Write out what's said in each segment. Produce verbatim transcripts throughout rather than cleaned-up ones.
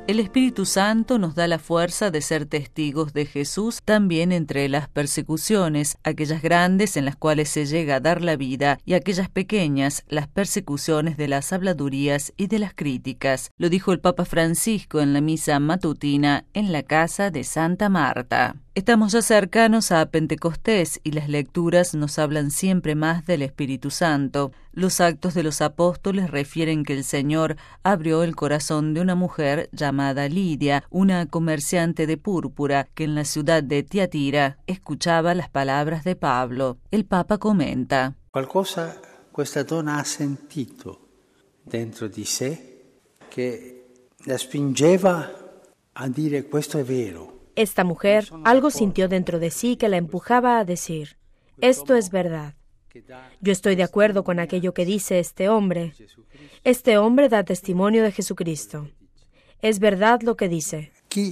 El Espíritu Santo nos da la fuerza de ser testigos de Jesús también entre las persecuciones, aquellas grandes en las cuales se llega a dar la vida y aquellas pequeñas, las persecuciones de las habladurías y de las críticas. Lo dijo el Papa Francisco en la misa matutina en la casa de Santa Marta. Estamos ya cercanos a Pentecostés y las lecturas nos hablan siempre más del Espíritu Santo. Los Actos de los Apóstoles refieren que el Señor abrió el corazón de una mujer llamada Lidia, una comerciante de púrpura que en la ciudad de Tiatira escuchaba las palabras de Pablo. El Papa comenta: Qualcosa questa donna ha sentito dentro di sé che la spingeva a dire questo è vero. Esta mujer algo sintió dentro de sí que la empujaba a decir, esto es verdad. Yo estoy de acuerdo con aquello que dice este hombre. Este hombre da testimonio de Jesucristo. Es verdad lo que dice.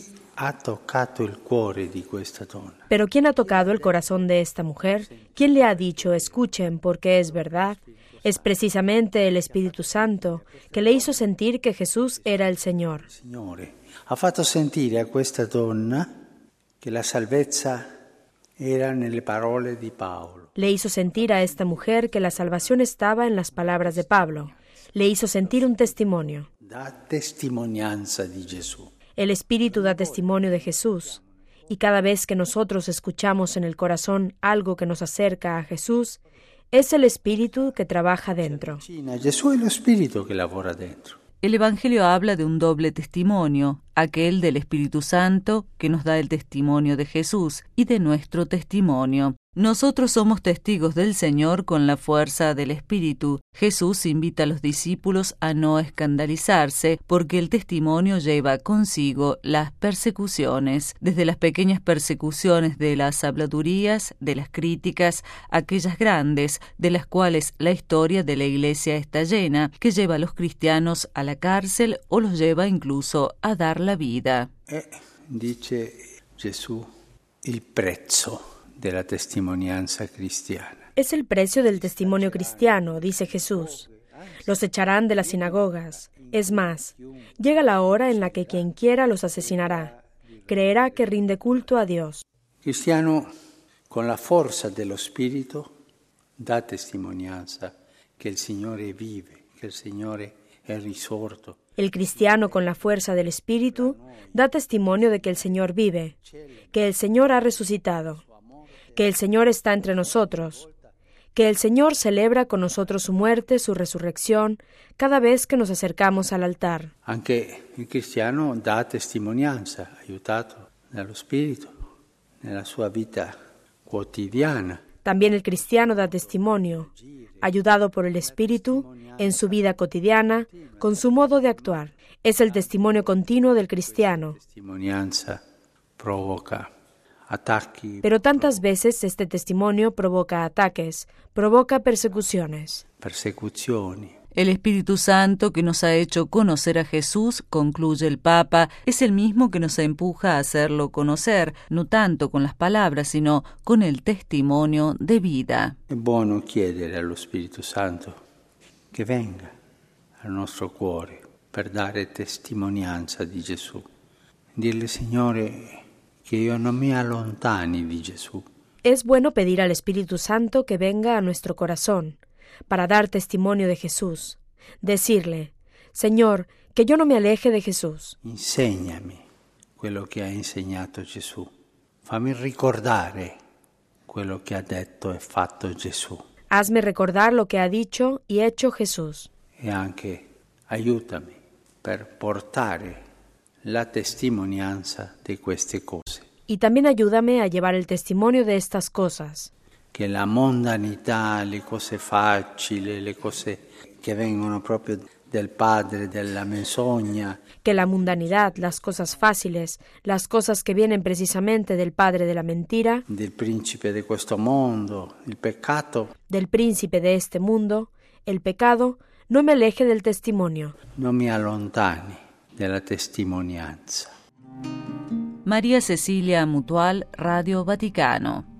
Pero ¿quién ha tocado el corazón de esta mujer? ¿Quién le ha dicho, escuchen, porque es verdad? Es precisamente el Espíritu Santo que le hizo sentir que Jesús era el Señor. Ha fatto sentire a questa donna che la salvezza era nelle parole di Paolo. Le hizo sentir a esta mujer que la salvación estaba en las palabras de Pablo. Le hizo sentir un testimonio. Da testimonianza di Gesù. El Espíritu da testimonio de Jesús. Y cada vez que nosotros escuchamos en el corazón algo que nos acerca a Jesús, es el Espíritu que trabaja dentro. Gesù è lo Spirito che lavora dentro. El Evangelio habla de un doble testimonio, aquel del Espíritu Santo, que nos da el testimonio de Jesús, y de nuestro testimonio. Nosotros somos testigos del Señor con la fuerza del Espíritu. Jesús invita a los discípulos a no escandalizarse, porque el testimonio lleva consigo las persecuciones, desde las pequeñas persecuciones de las habladurías, de las críticas, aquellas grandes, de las cuales la historia de la Iglesia está llena, que lleva a los cristianos a la cárcel o los lleva incluso a dar la vida. Eh, dice Gesù, il prezzo de la testimonianza cristiana. Es el precio del testimonio cristiano, dice Jesús. Los echarán de las sinagogas. Es más, llega la hora en la que quien quiera los asesinará. Creerá que rinde culto a Dios. Cristiano, con la forza dello Spirito, da testimonianza che il Signore vive, che il Signore è risorto. El cristiano, con la fuerza del Espíritu, da testimonio de que el Señor vive, que el Señor ha resucitado, que el Señor está entre nosotros, que el Señor celebra con nosotros su muerte, su resurrección, cada vez que nos acercamos al altar. Anche il cristiano dà testimonianza, aiutato dallo Spirito, nella sua vita quotidiana. También el cristiano da testimonio, ayudado por el Espíritu, en su vida cotidiana, con su modo de actuar. Es el testimonio continuo del cristiano. Testimonianza provoca attacchi. Pero tantas veces este testimonio provoca ataques, provoca persecuciones. Persecuzioni. El Espíritu Santo que nos ha hecho conocer a Jesús, concluye el Papa, es el mismo que nos empuja a hacerlo conocer, no tanto con las palabras, sino con el testimonio de vida. È buono chiedere allo Spirito Santo che venga al nostro cuore per dare testimonianza di Gesù. Dirle, Signore, che io non mi allontani di Gesù. Es bueno pedir al Espíritu Santo que venga a nuestro corazón para dar testimonio de Jesús. Decirle, Señor, que yo no me aleje de Jesús. Insegnami quello che ha insegnato Gesù. Fammi ricordare quello che ha detto e fatto Gesù. Hazme recordar lo que ha dicho y hecho Jesús. E anche aiutami per portare la testimonianza di queste cose. Y también ayúdame a llevar el testimonio de estas cosas. Che la mondanità, le cose facili, le cose che vengono proprio del padre, della menzogna. Que la mundanidad, las cosas fáciles, las cosas que vienen precisamente del padre de la mentira, del principe di questo mondo, il peccato. Del príncipe de este mundo, el pecado, no me aleje del testimonio. No mi allontani della testimonianza. María Cecilia Mutual, Radio Vaticano.